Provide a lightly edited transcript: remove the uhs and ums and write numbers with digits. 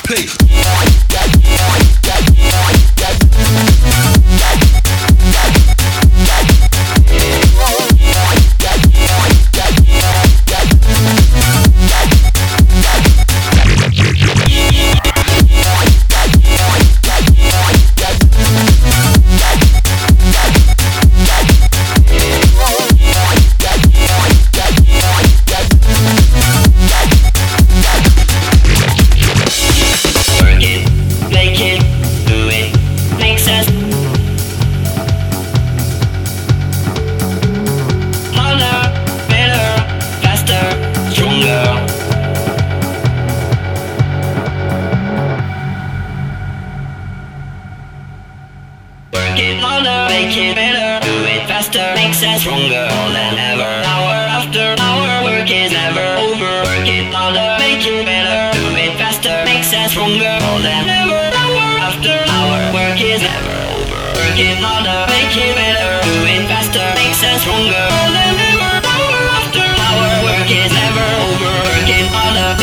pay. Make it better, do it faster, makes us stronger more than ever. Hour after hour, work is never over. Work it harder, make it better, do it faster, makes us stronger more than ever. Hour after hour, work is never over. Work it harder, make it better, do it faster, makes us stronger more than ever. Hour after hour, work is never over. Work it harder.